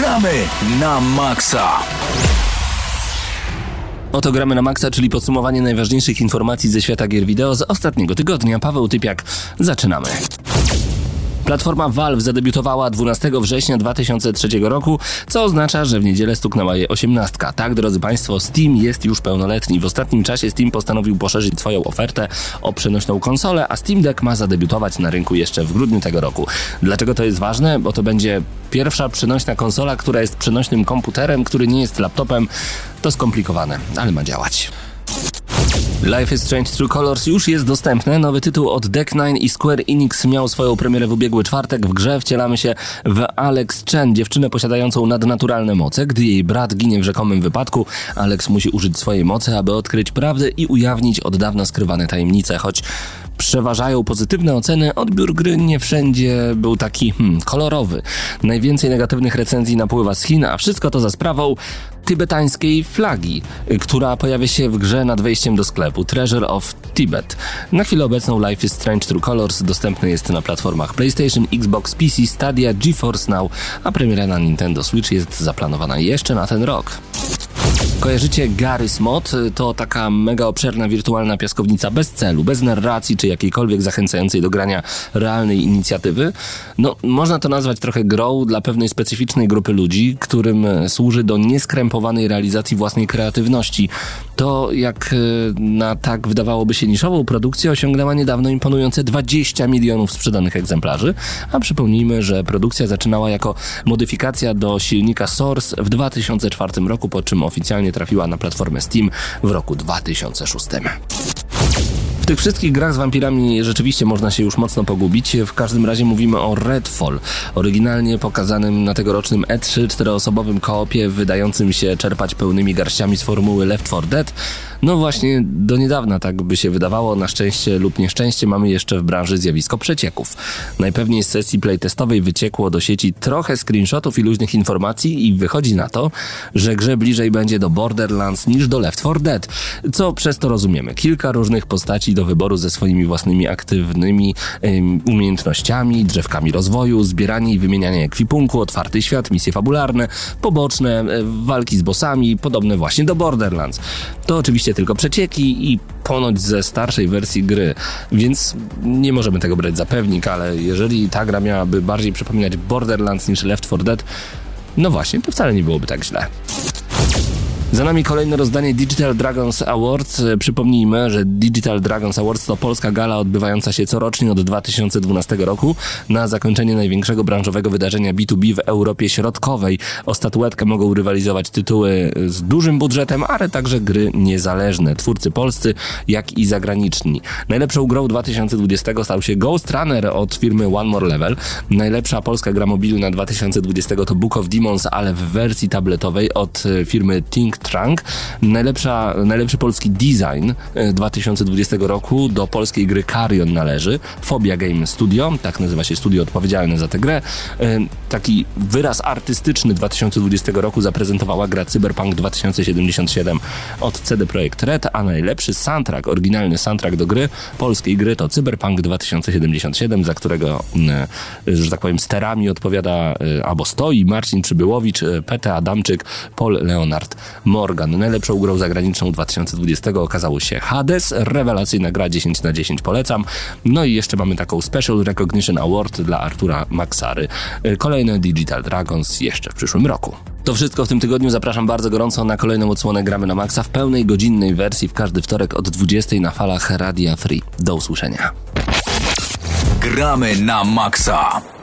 Gramy na maksa. Oto Gramy na maksa, czyli podsumowanie najważniejszych informacji ze świata gier wideo z ostatniego tygodnia. Paweł Typiak, zaczynamy. Platforma Valve zadebiutowała 12 września 2003 roku, co oznacza, że w niedzielę stuknęła jej 18. Tak, drodzy Państwo, Steam jest już pełnoletni. W ostatnim czasie Steam postanowił poszerzyć swoją ofertę o przenośną konsolę, a Steam Deck ma zadebiutować na rynku jeszcze w grudniu tego roku. Dlaczego to jest ważne? Bo to będzie pierwsza przenośna konsola, która jest przenośnym komputerem, który nie jest laptopem. To skomplikowane, ale ma działać. Life is Strange True Colors już jest dostępne. Nowy tytuł od Deck9 i Square Enix miał swoją premierę w ubiegły czwartek. W grze wcielamy się w Alex Chen, dziewczynę posiadającą nadnaturalne moce. Gdy jej brat ginie w rzekomym wypadku, Alex musi użyć swojej mocy, aby odkryć prawdę i ujawnić od dawna skrywane tajemnice. Choć przeważają pozytywne oceny, odbiór gry nie wszędzie był taki kolorowy. Najwięcej negatywnych recenzji napływa z Chin, a wszystko to za sprawą tybetańskiej flagi, która pojawia się w grze nad wejściem do sklepu Treasure of Tibet. Na chwilę obecną Life is Strange True Colors dostępny jest na platformach PlayStation, Xbox, PC, Stadia, GeForce Now, a premiera na Nintendo Switch jest zaplanowana jeszcze na ten rok. Kojarzycie Garry's Mod? To taka mega obszerna wirtualna piaskownica bez celu, bez narracji czy jakiejkolwiek zachęcającej do grania realnej inicjatywy. No, można to nazwać trochę grą dla pewnej specyficznej grupy ludzi, którym służy do nieskrępowanej realizacji własnej kreatywności. To, jak na tak wydawałoby się niszową produkcję, osiągnęła niedawno imponujące 20 milionów sprzedanych egzemplarzy, a przypomnijmy, że produkcja zaczynała jako modyfikacja do silnika Source w 2004 roku, po czym oficjalnie trafiła na platformę Steam w roku 2006. W tych wszystkich grach z wampirami rzeczywiście można się już mocno pogubić. W każdym razie mówimy o Redfall, oryginalnie pokazanym na tegorocznym E3 czteroosobowym koopie, wydającym się czerpać pełnymi garściami z formuły Left 4 Dead. No właśnie, do niedawna tak by się wydawało. Na szczęście lub nieszczęście mamy jeszcze w branży zjawisko przecieków. Najpewniej z sesji playtestowej wyciekło do sieci trochę screenshotów i luźnych informacji i wychodzi na to, że grze bliżej będzie do Borderlands niż do Left 4 Dead. Co przez to rozumiemy? Kilka różnych postaci do wyboru ze swoimi własnymi aktywnymi umiejętnościami, drzewkami rozwoju, zbieranie i wymienianie ekwipunku, otwarty świat, misje fabularne, poboczne, walki z bossami, podobne właśnie do Borderlands. To oczywiście tylko przecieki i ponoć ze starszej wersji gry, więc nie możemy tego brać za pewnik, ale jeżeli ta gra miałaby bardziej przypominać Borderlands niż Left 4 Dead, no właśnie, to wcale nie byłoby tak źle. Za nami kolejne rozdanie Digital Dragons Awards. Przypomnijmy, że Digital Dragons Awards to polska gala odbywająca się corocznie od 2012 roku na zakończenie największego branżowego wydarzenia B2B w Europie Środkowej. O statuetkę mogą rywalizować tytuły z dużym budżetem, ale także gry niezależne, twórcy polscy jak i zagraniczni. Najlepszą grą 2020 stał się Ghost Runner od firmy One More Level. Najlepsza polska gra mobilna 2020 to Book of Demons, ale w wersji tabletowej od firmy Think Trunk. Najlepszy polski design 2020 roku do polskiej gry Carrion należy Phobia Game Studio, tak nazywa się studio odpowiedzialne za tę grę. Taki wyraz artystyczny 2020 roku zaprezentowała gra Cyberpunk 2077 od CD Projekt Red, a najlepszy soundtrack, oryginalny soundtrack do gry, polskiej gry, to Cyberpunk 2077, za którego, że tak powiem, sterami odpowiada albo stoi Marcin Przybyłowicz, Pete Adamczyk, Paul Leonard Morgan. Najlepszą grą zagraniczną 2020 okazało się Hades, rewelacyjna gra 10/10, polecam. No i jeszcze mamy taką Special Recognition Award dla Artura Maksary. Kolejne Digital Dragons jeszcze w przyszłym roku. To wszystko w tym tygodniu. Zapraszam bardzo gorąco na kolejną odsłonę Gramy na Maxa w pełnej godzinnej wersji w każdy wtorek od 20 na falach Radia Free. Do usłyszenia. Gramy na maksa.